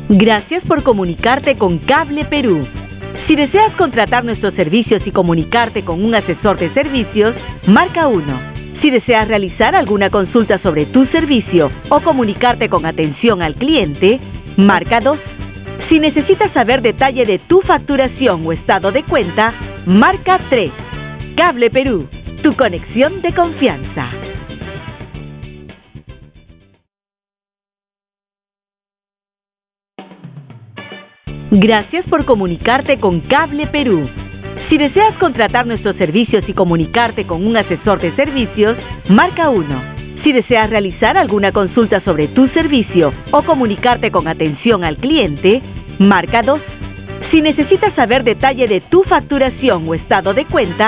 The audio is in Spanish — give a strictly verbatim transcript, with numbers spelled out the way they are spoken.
Gracias por comunicarte con Cable Perú. Si deseas contratar nuestros servicios y comunicarte con un asesor de servicios, marca uno. Si deseas realizar alguna consulta sobre tu servicio o comunicarte con atención al cliente, marca dos. Si necesitas saber detalle de tu facturación o estado de cuenta, marca tres. Cable Perú, tu conexión de confianza. Gracias por comunicarte con Cable Perú. Si deseas contratar nuestros servicios y comunicarte con un asesor de servicios, marca uno. Si deseas realizar alguna consulta sobre tu servicio o comunicarte con atención al cliente, marca dos. Si necesitas saber detalle de tu facturación o estado de cuenta,